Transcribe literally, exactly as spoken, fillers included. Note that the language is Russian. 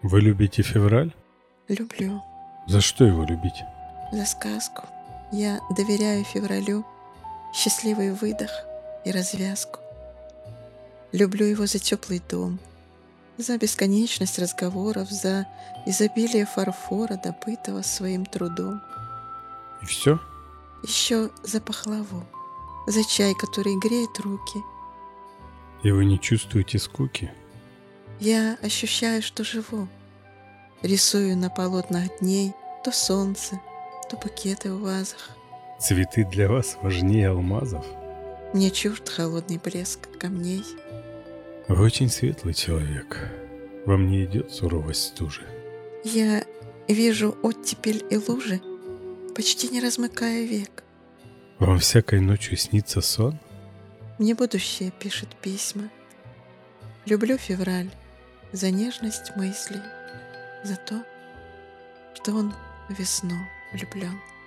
Вы любите февраль? Люблю. За что его любить? За сказку. Я доверяю февралю счастливый выдох и развязку. Люблю его за теплый дом, за бесконечность разговоров, за изобилие фарфора, добытого своим трудом. И все? Еще за пахлаву, за чай, который греет руки. И вы не чувствуете скуки? Я ощущаю, что живу. Рисую на полотнах дней то солнце, то букеты в вазах. Цветы для вас важнее алмазов? Мне чужд холодный блеск камней. Вы очень светлый человек. Вам не идет суровость стужи. Я вижу оттепель и лужи, почти не размыкая век. Вам всякой ночью снится сон? Мне будущее пишет письма. Люблю февраль за нежность мыслей, за то, что он в весну влюблен.